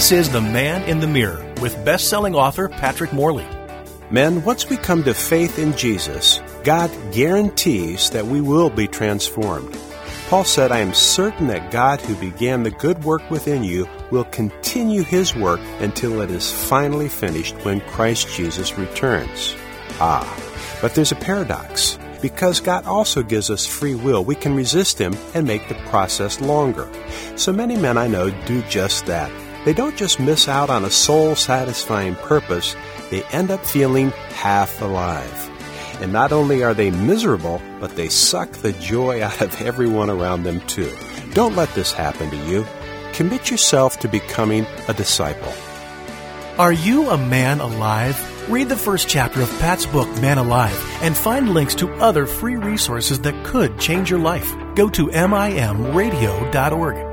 This is The Man in the Mirror with best-selling author Patrick Morley. Men, once we come to faith in Jesus, God guarantees that we will be transformed. Paul said, "I am certain that God who began the good work within you will continue His work until it is finally finished when Christ Jesus returns." But there's a paradox. Because God also gives us free will, we can resist Him and make the process longer. So many men I know do just that. They don't just miss out on a soul-satisfying purpose, they end up feeling half alive. And not only are they miserable, but they suck the joy out of everyone around them too. Don't let this happen to you. Commit yourself to becoming a disciple. Are you a man alive? Read the first chapter of Pat's book, Man Alive, and find links to other free resources that could change your life. Go to mimradio.org.